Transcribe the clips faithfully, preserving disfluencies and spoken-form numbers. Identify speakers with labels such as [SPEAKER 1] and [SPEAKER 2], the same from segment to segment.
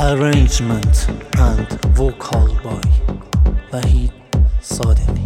[SPEAKER 1] Arrangement and vocal by Wahid Sadeghi.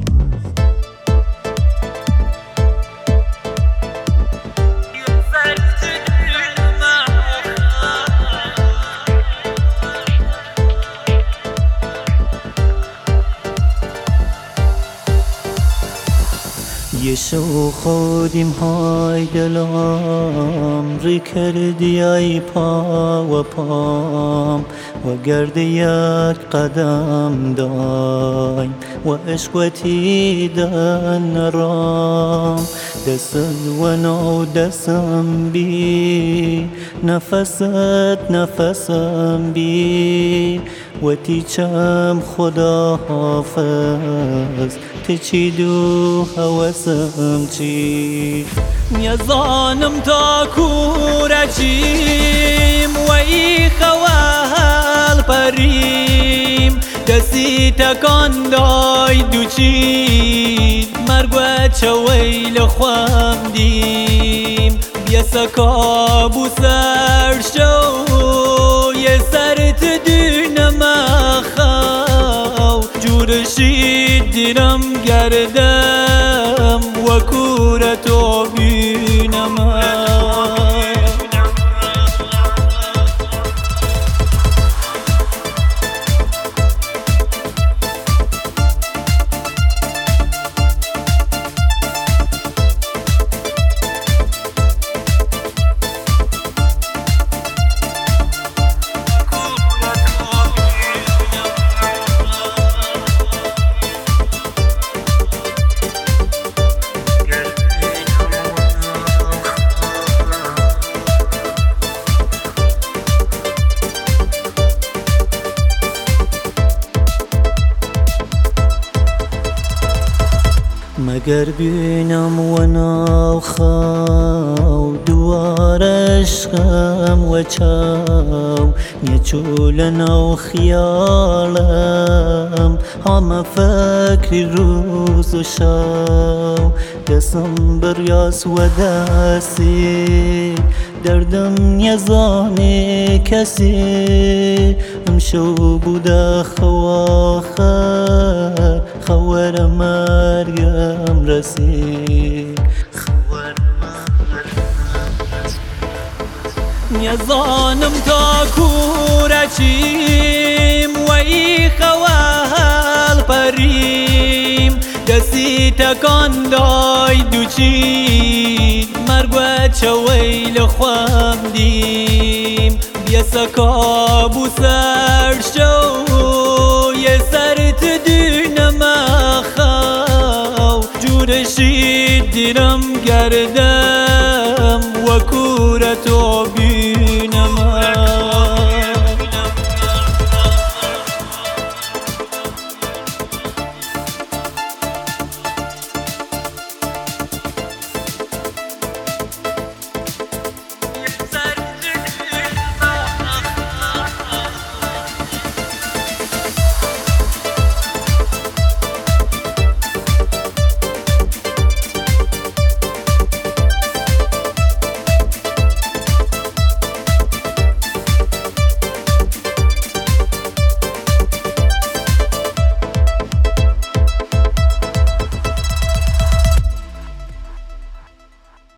[SPEAKER 1] یه شو خودیم های دلم ری کردی ای پا و پام و گرد یک قدم دایم و عشقوتی دن نرام دست و نو دستم بی نفست نفسم بی و تیچم خدا حافظ تچی دو حواسم چی میزانم تا کورچیم و ای خوال پریم دستی تکان دای دو چی مرگو چویل خوام دیم بیا سکا بو سر شو یه سرت دونم خواو جورشید دیرم گردم و کورتو بینم مگر بینم و ناخاو دوار عشقم و چاو یه چولن و خیالم همه فکری روز و شاو دستم بریاس و دستی دردم یزانی کسی امشو بوده خواخر خوار مرگم رسید یزانم تا کورچیم و ای خوال پریم دستی تکان دای دو چی مرگو چویل خوام دیم بیا سکا بو سر شو یه سرت دونم خواو جورشید دیرم گردم و کورتو بی